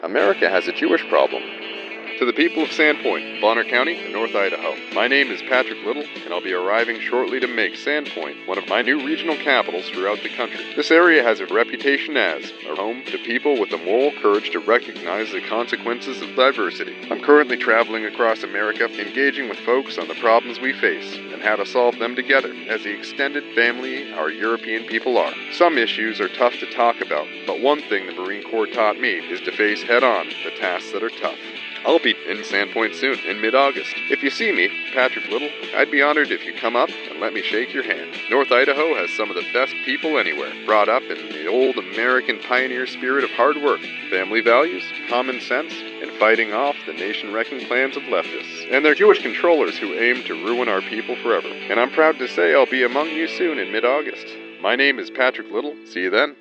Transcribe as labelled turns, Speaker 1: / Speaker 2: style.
Speaker 1: America has a Jewish problem. To the people of Sandpoint, Bonner County, and North Idaho, my name is Patrick Little, and I'll be arriving shortly to make Sandpoint one of my new regional capitals throughout the country. This area has a reputation as a home to people with the moral courage to recognize the consequences of diversity. I'm currently traveling across America, engaging with folks on the problems we face and how to solve them together as the extended family our European people are. Some issues are tough to talk about, but one thing the Marine Corps taught me is to face head-on the tasks that are tough. I'll be in Sandpoint soon, in mid-August. If you see me, Patrick Little, I'd be honored if you come up and let me shake your hand. North Idaho has some of the best people anywhere, brought up in the old American pioneer spirit of hard work, family values, common sense, and fighting off the nation-wrecking plans of leftists, and their Jewish controllers who aim to ruin our people forever. And I'm proud to say I'll be among you soon in mid-August. My name is Patrick Little. See you then.